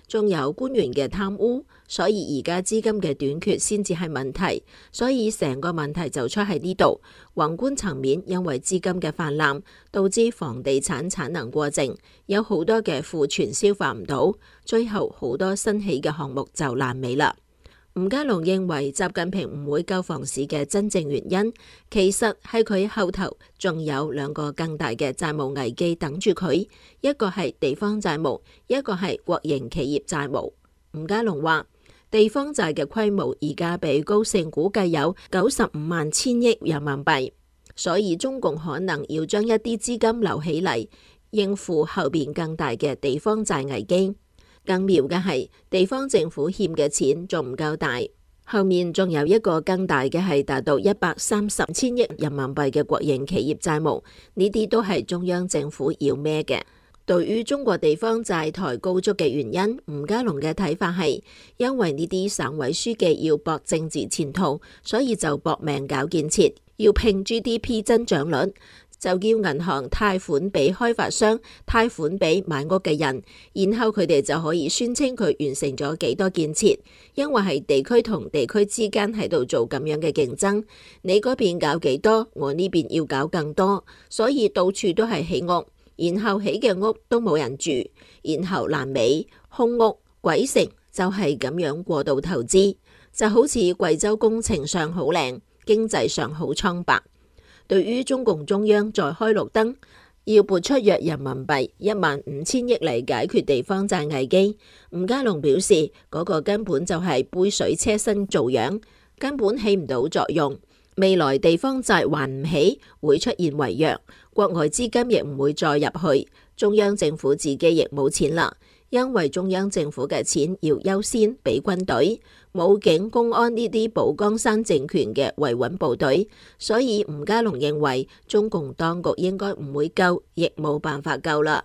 仲有官員嘅貪污，所以而家資金嘅短缺先至係問題。所以成個問題就出喺呢度。宏觀層面，因為資金嘅泛濫，導致房地產產能過剩，有好多嘅庫存消化唔到，最後好多新起嘅項目就爛尾啦。吳家龍認為習近平唔會救房市嘅真正原因，其實係佢後頭仲有兩個更大嘅債務危機等住佢，一個係地方債務，一個係國營企業債務。吳家龍話，地方債嘅規模而家比高盛估計有九十五萬千億人民幣，所以中共可能要將一啲資金留起嚟，應付後邊更大嘅地方債危機。更妙嘅係，地方政府欠嘅錢仲唔夠大，後面仲有一個更大嘅係達到一百三十千億人民幣嘅國營企業債務，呢啲都係中央政府要孭嘅。對於中國地方債台高築嘅原因，吳家龍嘅睇法係，因為呢啲省委書記要搏政治前途，所以就搏命搞建設，要拼 G D P 增長率。就叫銀行貸款俾開發商，貸款俾買屋嘅人，然後佢哋就可以宣稱佢完成咗幾多建設，因為係地區同地區之間喺度做咁樣嘅競爭，你嗰邊搞幾多，我呢邊要搞更多，所以到處都係起屋，然後起嘅屋都冇人住，然後爛尾空屋鬼城，就係咁樣過度投資，就好似貴州工程上好靚，經濟上好蒼白。對於中共中央再開綠燈，要撥出約人民幣一萬五千億嚟解決地方債危機，吳家龍表示嗰、那個根本就係杯水車薪做樣，根本起唔到作用。未來地方債還唔起，會出現違約，國外資金亦唔會再入去，中央政府自己亦冇錢啦，因為中央政府嘅錢要優先俾軍隊、武警、公安呢啲保江山政權嘅維穩部隊，所以吳家龍認為中共當局應該唔會救，亦冇辦法救啦。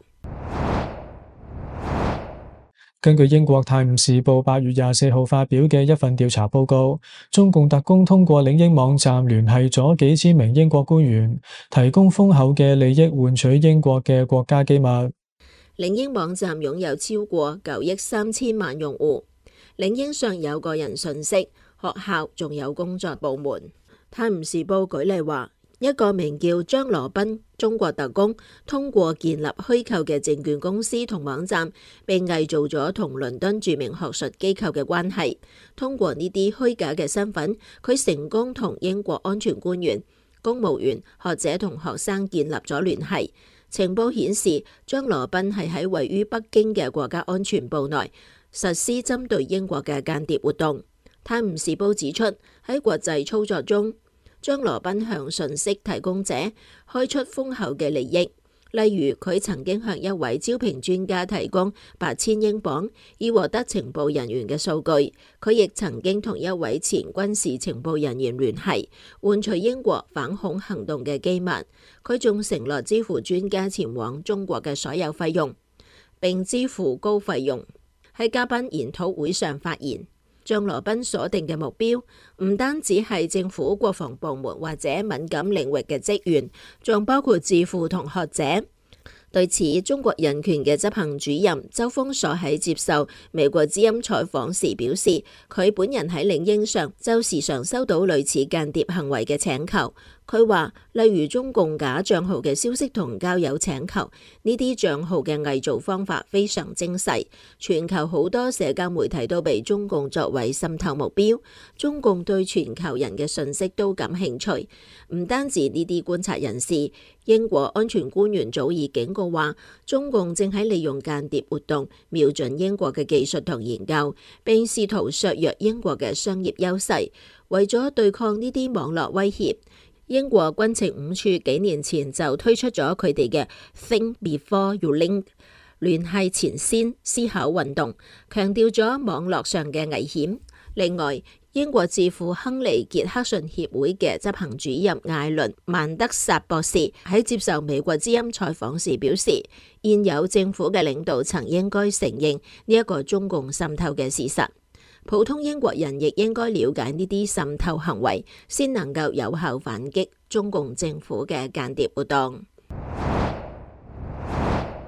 根據英國《泰晤士報》八月廿四號發表嘅一份調查報告，中共特工通過領英網站聯繫咗幾千名英國官員，提供豐厚嘅利益換取英國嘅國家機密。 領英網站擁有超過九億三千萬用戶，領英上有個人信息，學校仲有工作部門。泰晤士報舉例話，一個名叫張羅斌中國特工通過建立虛構嘅證券公司同網站，並偽造咗同倫敦著名學術機構嘅關係。通過呢啲虛假嘅身份，佢成功同英國安全官員、公務員、學者同學生建立咗聯繫。情報顯示，張羅斌係喺位於北京嘅國家安全部內實施針對英國嘅間諜活動。泰晤士報指出，喺國際操作中，張羅斌向信息提供者開出豐厚嘅利益，例如佢曾經向一位招聘專家提供八千英鎊，以獲得情報人員嘅數據。佢亦曾經同一位前軍事情報人員聯繫，換取英國反恐行動嘅機密。佢仲承諾支付專家前往中國嘅所有費用，並支付高費用。喺嘉賓研討會上發言，張羅斌鎖定嘅目標唔單止係政府國防部門或者敏感領域嘅職員，仲包括智庫同學者。對此，中國人權嘅執行主任周鋒鎖喺接受美國之音採訪時表示，佢本人喺領英上就時常收到類似間諜行為嘅請求。佢話，例如中共假賬號嘅消息同交友請求，呢啲賬號嘅偽造方法非常精細，全球好多社交媒體都被中共作為滲透目標。中共對全球人嘅信息都感興趣，唔單止呢啲觀察人士，英國安全官員早已警告話，中共正喺利用間諜活動瞄準英國嘅技術同研究，並試圖削弱英國嘅商業優勢。為咗對抗呢啲網絡威脅，英國軍情五處幾年前就推出咗佢哋嘅 Think Before You Link 聯繫前先思考運動，強調咗網絡上嘅危險。另外，英國智庫亨利傑克遜協會嘅執行主任艾倫曼德薩博士喺接受美國之音採訪時表示，現有政府嘅領導層應該承認呢一個中共滲透嘅事實。普通英國人亦應該了解呢啲滲透行為，先能夠有效反擊中共政府嘅間諜活動。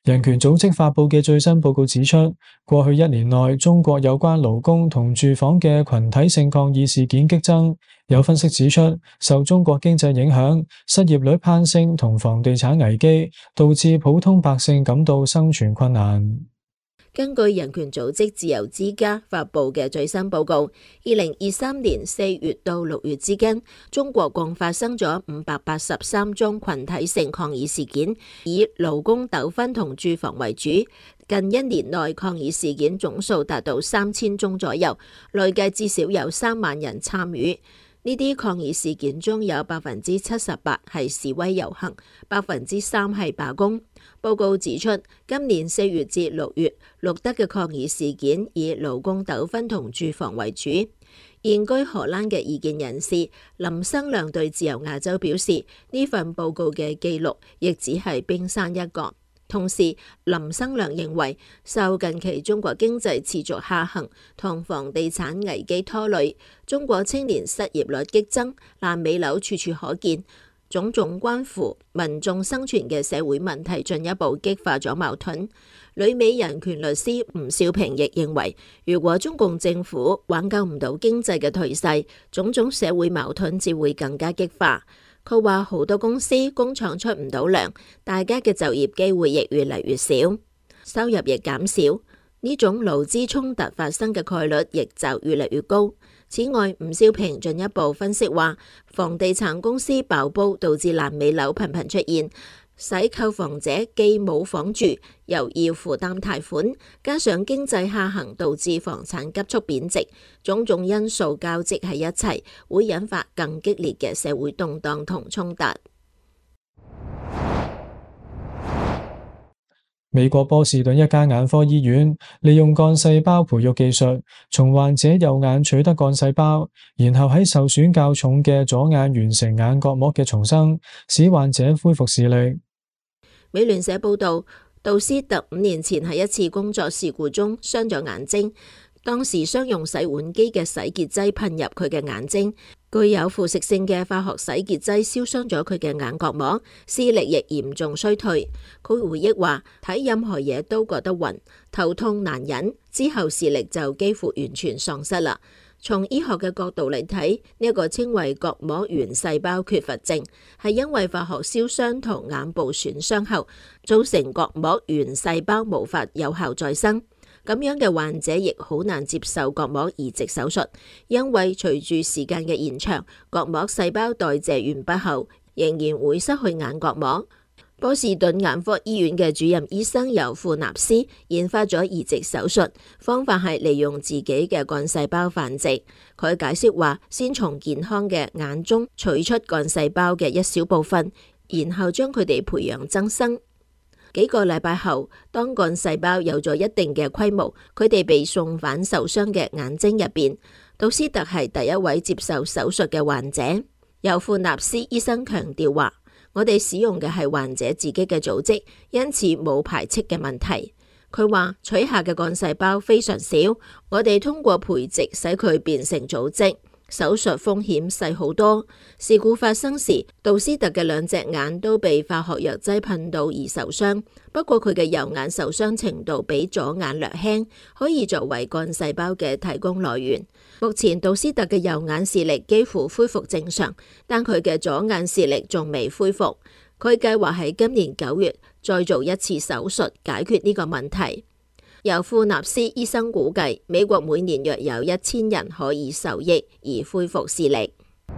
人權組織發布嘅最新報告指出，過去一年內，中國有關勞工同住房嘅群體性抗議事件激增。有分析指出，受中國經濟影響，失業率攀升同房地產危機，導致普通百姓感到生存困難。 根據人權組織自由之家發布嘅最新報告，二零二三年四月到六月之間，中國共發生咗五百八十三宗群體性抗議事件，以勞工糾紛同住房為主。近一年內抗議事件總數達到三千宗左右，累計至少有三萬人參與。呢啲抗議事件中有百分之七十八係示威遊行，百分之三係罷工。報告指出，今年四月至六月錄得嘅抗議事件以勞工糾紛同住房為主。現居荷蘭嘅異見人士林生亮對自由亞洲表示，呢份報告嘅記錄亦只係冰山一角。同時，林生亮認為，受近期中國經濟持續下行同房地產危機拖累，中國青年失業率激增，爛尾樓處處可見，種種關乎民眾生存嘅社會問題進一步激化咗矛盾。旅美人權律師吳少平亦認為，如果中共政府挽救唔到經濟嘅頹勢，種種社會矛盾只會更加激化。佢話好多公司工廠出唔到糧，大家嘅就業機會亦越嚟越少，收入亦減少，呢種勞資衝突發生嘅概率亦就越嚟越高。此外，吳少平進一步分析話，房地產公司爆煲導致爛尾樓頻頻出現，使購房者既冇房住，又要負擔貸款，加上經濟下行導致房產急速貶值，種種因素交織喺一齊，會引發更激烈嘅社會動盪同衝突。 美國波士頓一家眼科醫院利用幹細胞培育技術，從患者右眼取得幹細胞，然後喺受損較重嘅左眼完成眼角膜嘅重生，使患者恢復視力。 美聯社報道，杜斯特五年前喺一次工作事故中傷咗眼睛，當時商用洗碗機嘅洗潔劑噴入佢嘅眼睛，具有腐蝕性嘅化學洗潔劑燒傷咗佢嘅眼角膜，視力亦嚴重衰退。佢回憶話，睇任何嘢都覺得暈，頭痛難忍，之後視力就幾乎完全喪失啦。從醫學嘅角度嚟睇，呢一個稱為角膜原細胞缺乏症，係因為化學燒傷同眼部損傷後，造成角膜原細胞無法有效再生。咁樣嘅患者亦好難接受角膜移植手術，因為隨住時間嘅延長，角膜細胞代謝完畢後，仍然會失去眼角膜。波士頓眼科醫院嘅主任醫生尤庫納斯研發咗移植手術，方法係利用自己嘅幹細胞繁殖。佢解釋話，先從健康嘅眼中取出幹細胞嘅一小部分，然後將佢哋培養增生。幾個禮拜後，當幹細胞有咗一定嘅規模，佢哋被送返受傷嘅眼睛入邊。杜斯特係第一位接受手術嘅患者。尤庫納斯醫生強調話，我哋使用嘅係患者自己嘅組織，因此冇排斥嘅問題。佢話取下嘅幹細胞非常少，我哋通過培植使佢變成組織，手術風險細好多。事故發生時，杜斯特嘅兩隻眼都被化學藥劑噴到而受傷，不過佢嘅右眼受傷程度比左眼略輕，可以作為幹細胞嘅提供來源。目前杜斯特嘅右眼視力幾乎恢復正常，但佢嘅左眼視力仲未恢復。佢計劃喺今年九月再做一次手術解決呢個問題。由庫納斯醫生估計，美國每年約有一千人可以受益而恢復視力。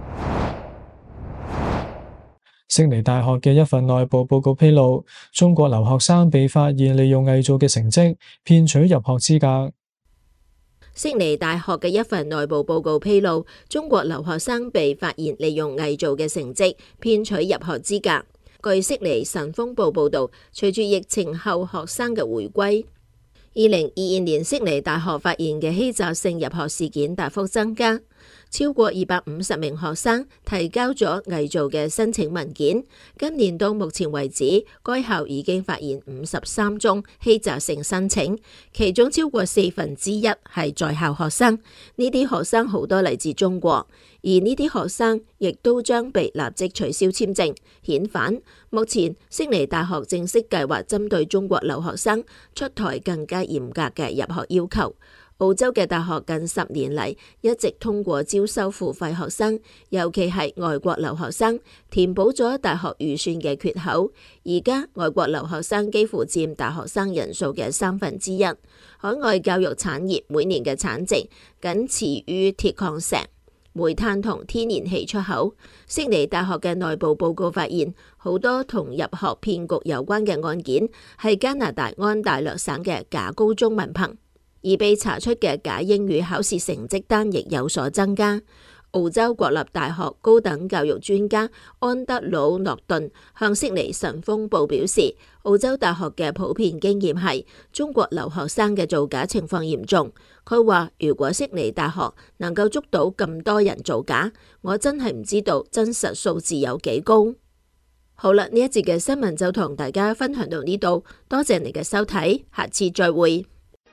悉尼大學嘅一份內部報告披露，中國留學生被發現利用偽造嘅成績騙取入學資格。 悉尼大學嘅一份內部報告披露，中國留學生被發現利用偽造嘅成績騙取入學資格。據悉尼晨鋒報報道，隨住疫情後學生嘅回歸，二零二二年悉尼大學發現嘅欺詐性入學事件大幅增加。 超過二百五十名學生提交咗偽造嘅申請文件。今年到目前為止，該校已經發現五十三宗欺詐性申請，其中超過四分之一係在校學生。呢啲學生好多嚟自中國，而呢啲學生亦都將被立即取消簽證遣返。目前悉尼大學正式計劃針對中國留學生出台更加嚴格嘅入學要求。澳洲嘅大學近十年嚟一直通過招收付費學生，尤其係外國留學生，填補咗大學預算嘅缺口。而家外國留學生幾乎佔大學生人數嘅三分之一。海外教育產業每年嘅產值僅次於鐵礦石、煤炭同天然氣出口。悉尼大學嘅內部報告發現，好多同入學騙局有關嘅案件係加拿大安大略省嘅假高中文憑。而被查出嘅假英語考試成績單亦有所增加。澳洲國立大學高等教育專家安德魯諾頓向悉尼晨鋒報表示，澳洲大學嘅普遍經驗係中國留學生嘅造假情況嚴重。佢話：如果悉尼大學能夠捉到咁多人造假，我真係唔知道真實數字有幾高。好啦，呢一節嘅新聞就同大家分享到呢度，多謝你嘅收睇，下次再會。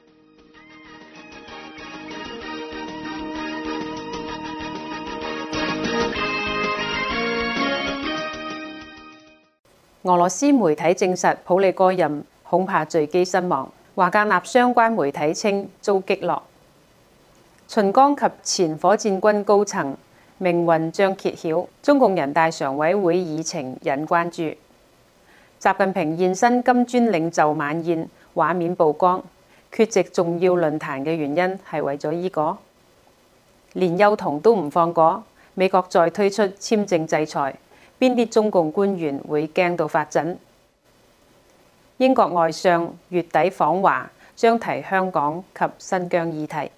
俄羅斯媒體證實普里戈任恐怕墜機身亡，華格納相關媒體稱遭擊落。秦剛及前火箭軍高層命運將揭曉，中共人大常委會議程引關注。習近平現身金磚領袖晚宴，畫面曝光，缺席重要論壇嘅原因係為咗依個，連幼童都唔放過，美國再推出簽證制裁。邊啲中共官員會驚到發震？英國外相月底訪華，將提香港及新疆議題。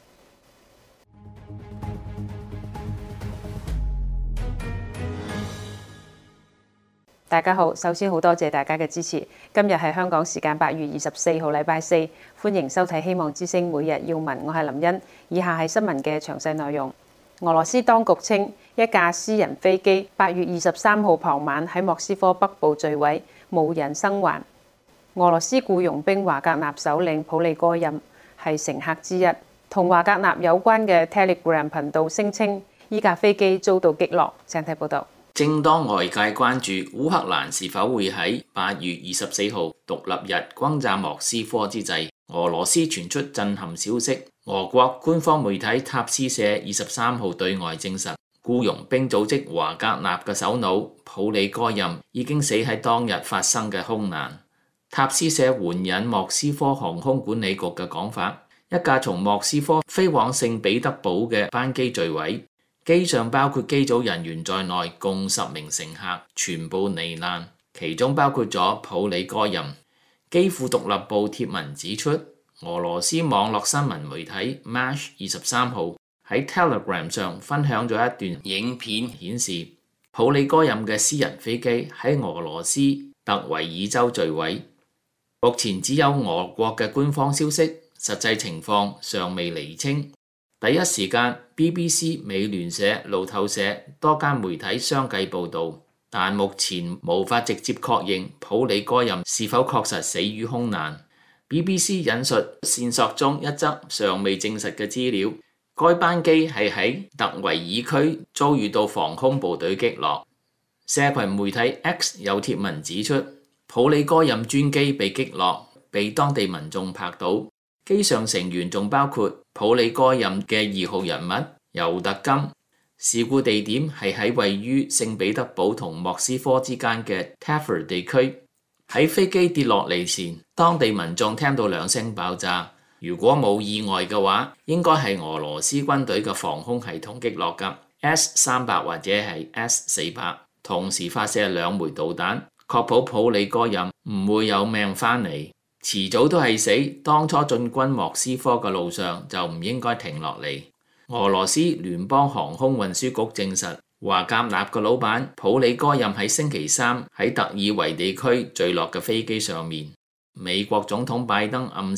大家好，首先好多謝大家嘅支持。今日係香港時間八月二十四號，禮拜四，歡迎收睇《希望之聲》每日要聞，我係林茵。以下係新聞嘅詳細內容。俄羅斯當局稱，一架私人飛機八月二十三號傍晚喺莫斯科北部墜毀，無人生還。俄羅斯僱傭兵華格納首領普里戈任係乘客之一。同華格納有關嘅 Telegram 頻道聲稱，依架飛機遭到擊落。請睇報道。 正當外界關注烏克蘭是否會喺八月二十四號獨立日轟炸莫斯科之際，俄羅斯傳出震撼消息。俄國官方媒體塔斯社二十三號對外證實，僱傭兵組織華格納嘅首腦普里戈任已經死喺當日發生嘅空難。塔斯社援引莫斯科航空管理局嘅講法，一架從莫斯科飛往聖彼得堡嘅班機墜毀，機上包括機組人員在內共十名乘客全部罹難，其中包括咗普里戈任。基輔獨立報貼文指出，俄羅斯網絡新聞媒體 Mash 二十三號喺 Telegram 上分享咗一段影片，顯示普里戈任嘅私人飛機喺俄羅斯特維爾州墜毀。目前只有俄國嘅官方消息，實際情況尚未釐清。第一時間 B B C、美聯社、路透社多間媒體相繼報導，但目前無法直接確認普里戈任是否確實死於空難。B B C 引述線索中一則尚未證實嘅資料，該班機係喺特維爾區遭遇到防空部隊擊落。社群媒體 X 有貼文指出，普里戈任專機被擊落，被當地民眾拍到，機上成員仲包括普里戈任嘅二號人物尤特金。事故地點係喺位於聖彼得堡同莫斯科之間嘅 Tver 地區。喺飛機跌落嚟前，當地民眾聽到兩聲爆炸。如果冇意外嘅話，應該係俄羅斯軍隊嘅防空系統擊落㗎 S 三百 或者係 S 四百，同時發射兩枚導彈，確保普里戈任唔會有命返嚟。遲早都係死。當初進軍莫斯科嘅路上就唔應該停落嚟。俄羅斯聯邦航空運輸局證實，華格納嘅老闆普里戈任喺星期三喺特爾維地區墜落嘅飛機上面。美國總統拜登暗示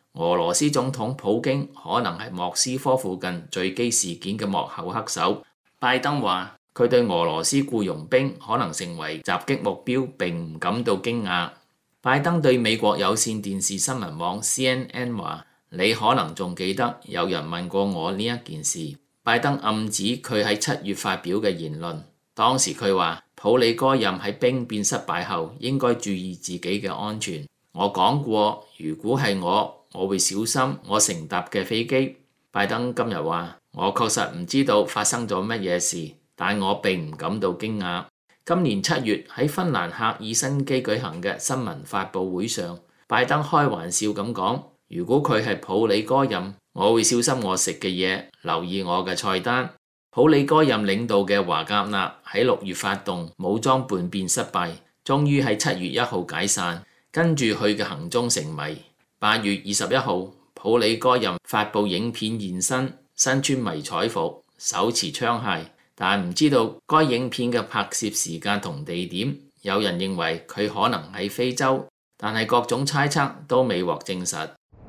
俄羅斯總統普京可能係莫斯科附近墜機事件嘅幕後黑手。拜登話佢對俄羅斯僱傭兵可能成為襲擊目標並唔感到驚訝。拜登對美國有線電視新聞網 C N N 話：你可能仲記得有人問過我呢一件事。拜登暗指佢喺七月發表嘅言論，當時佢話普里戈任喺兵變失敗後應該注意自己嘅安全。我講過，如果係我，我會小心我乘搭嘅飛機。拜登今日話：我確實唔知道發生咗乜嘢事，但我並唔感到驚訝。今年七月喺芬蘭赫爾辛基舉行嘅新聞發佈會上，拜登開玩笑咁講：如果佢係普里戈任，我會小心我食嘅嘢，留意我嘅菜單。普里戈任領導嘅華格納喺六月發動武裝叛變失敗，終於喺七月一號解散，跟住佢嘅行蹤成謎。八月二十一號，普里戈任發佈影片現身，身穿迷彩服，手持槍械，但唔知道該影片嘅拍攝時間同地點。有人認為佢可能喺非洲，但係各種猜測都未獲證實。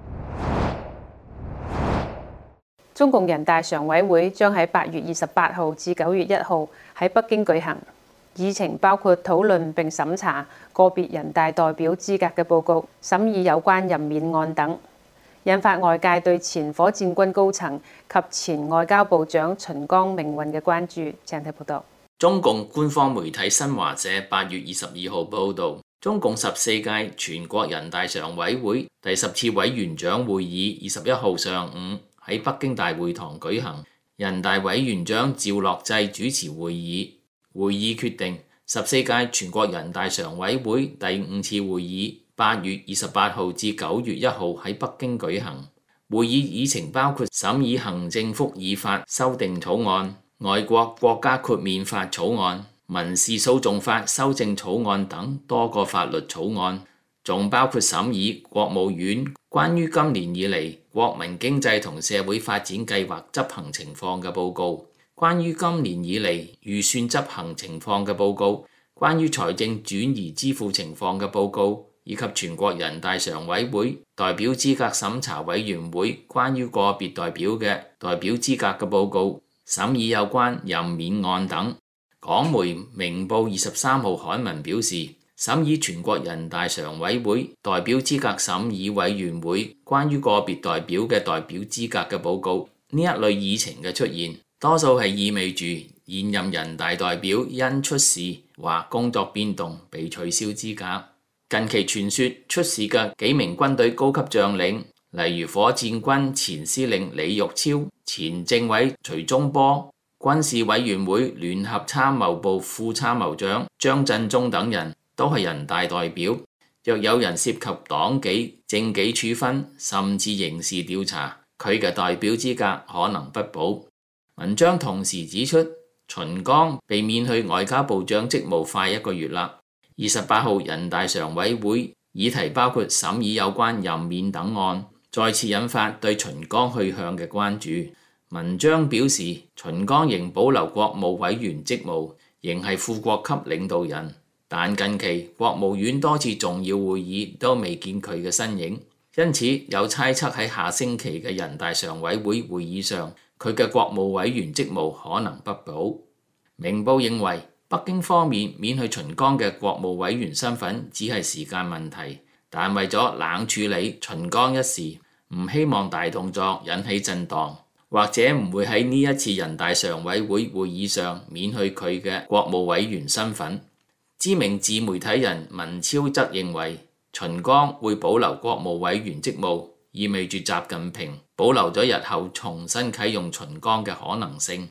中共人大常委會將喺八月二十八號至九月一號喺北京舉行，議程包括討論並審查個別人大代表資格嘅報告、審議有關任免案等，引發外界對前火箭軍高層及前外交部長秦剛命運嘅關注。請睇報道。 中共官方媒體新華社八月二十二號報導，中共十四屆全國人大常委會第十次委員長會議二十一號上午喺北京大會堂舉行，人大委員長趙樂際主持會議。會議決定十四屆全國人大常委會第五次會議八月二十八號至九月一號喺北京舉行。會議議程包括審議行政復議法修訂草案、外國國家豁免法草案、民事訴訟法修正草案等多個法律草案，仲包括審議國務院關於今年以嚟國民經濟同社會發展計劃執行情況嘅報告、關於今年以嚟預算執行情況嘅報告、關於財政轉移支付情況嘅報告，以及全國人大常委會代表資格審查委員會關於個別代表嘅代表資格嘅報告，審議有關任免案等。港媒明報二十三號刊文表示，審議全國人大常委會代表資格審議委員會關於個別代表嘅代表資格嘅報告，呢一類議程嘅出現，多數係意味住現任人大代表因出事或工作變動被取消資格。近期傳說出事嘅幾名軍隊高級將領，例如火箭軍前司令李玉超、前政委徐忠波、軍事委員會聯合參謀部副參謀長張振中等人，都係人大代表。若有人涉及黨紀、政紀處分，甚至刑事調查，佢嘅代表資格可能不保。文章同時指出，秦剛被免去外交部長職務快一個月啦。二十八號人大常委會議題包括審議有關任免等案，再次引發對秦剛去向嘅關注。文章表示，秦剛仍保留國務委員職務，仍係副國級領導人，但近期國務院多次重要會議都未見佢嘅身影，因此有猜測喺下星期嘅人大常委會會議上，佢嘅國務委員職務可能不保。明報認為，北京方面免去秦剛嘅國務委員身份只係時間問題，但為咗冷處理秦剛一事，唔希望大動作引起震盪，或者唔會喺呢一次人大常委會會議上免去佢嘅國務委員身份。知名自媒體人文超則認為，秦剛會保留國務委員職務，意味住習近平保留咗日後重新啟用秦剛嘅可能性。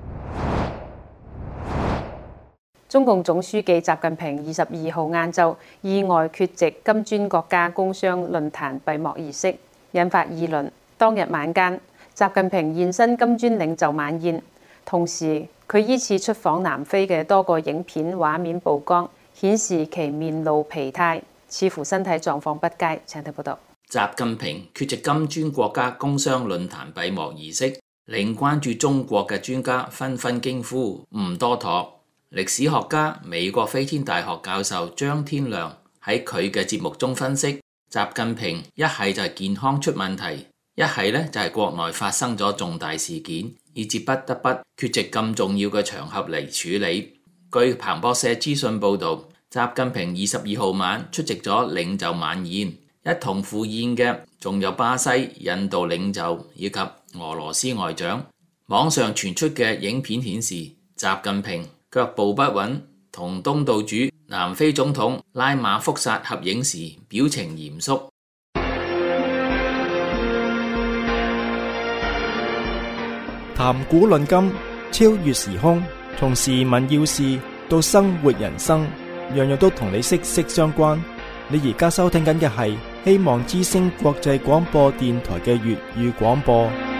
中共總書記習近平二十二號晏晝意外缺席金磚國家工商論壇閉幕儀式，引發議論。當日晚間，習近平現身金磚領袖晚宴，同時佢依次出訪南非嘅多個影片畫面曝光，顯示其面露疲態，似乎身體狀況不佳。請睇報道。 習近平缺席金磚國家工商論壇閉幕儀式，令關注中國嘅專家紛紛驚呼唔多妥。歷史學家、美國飛天大學教授張天亮喺佢嘅節目中分析， 習近平一係就係健康出問題，一係呢就係國內發生咗重大事件，以致不得不缺席咁重要嘅場合嚟處理。據彭博社資訊報導，習近平二十二號晚出席咗領袖晚宴，一同赴宴嘅仲有巴西、印度領袖以及俄羅斯外長。網上傳出嘅影片顯示，習近平腳步不穩，同東道主南非總統拉馬福薩合影時表情嚴肅。 談古論今，超越時空，從時聞要事到生活人生，樣樣都同你息息相關。你而家收聽緊嘅係希望之聲國際廣播電台嘅粵語廣播。